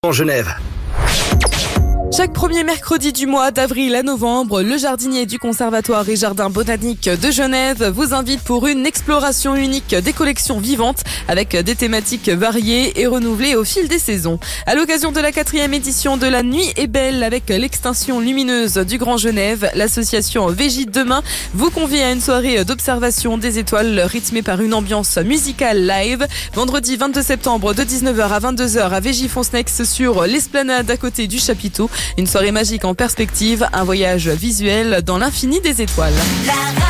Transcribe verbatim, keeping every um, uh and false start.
en Genève. Chaque premier mercredi du mois d'avril à novembre, le jardinier du Conservatoire et Jardin botanique de Genève vous invite pour une exploration unique des collections vivantes avec des thématiques variées et renouvelées au fil des saisons. À l'occasion de la quatrième édition de La Nuit est belle avec l'extinction lumineuse du Grand Genève, l'association Végite Demain vous convie à une soirée d'observation des étoiles rythmée par une ambiance musicale live. Vendredi vingt-deux septembre de dix-neuf heures à vingt-deux heures à Végifonsnex sur l'esplanade à côté du chapiteau. Une soirée magique en perspective, un voyage visuel dans l'infini des étoiles.